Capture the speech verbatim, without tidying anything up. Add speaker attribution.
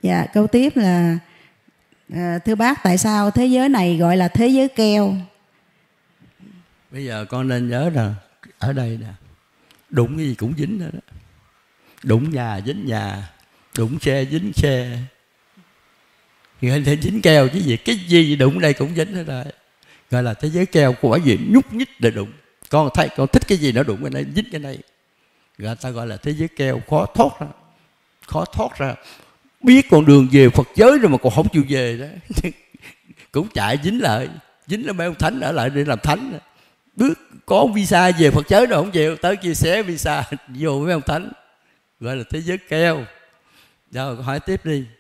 Speaker 1: Dạ, câu tiếp là à, thưa bác, tại sao thế giới này gọi là thế giới keo?
Speaker 2: Bây giờ con nên nhớ là ở đây nè, đụng cái gì cũng dính đó, đó. Đụng nhà dính nhà, đụng xe dính xe. Người ta dính keo chứ gì, cái gì đụng đây cũng dính hết rồi. Gọi là thế giới keo, của gì nhúc nhích để đụng. Con thấy con thích cái gì nó đụng cái này, dính cái này. Người ta gọi là thế giới keo, khó thoát ra. Khó thoát ra. Biết con đường về Phật giới rồi mà còn không chịu về đó. Cũng chạy dính lại. Dính là mấy ông thánh ở lại để làm thánh. Bước có visa về Phật giới rồi không chịu, tới chia sẻ visa vô với ông thánh. Gọi là thế giới keo. Rồi hỏi tiếp đi.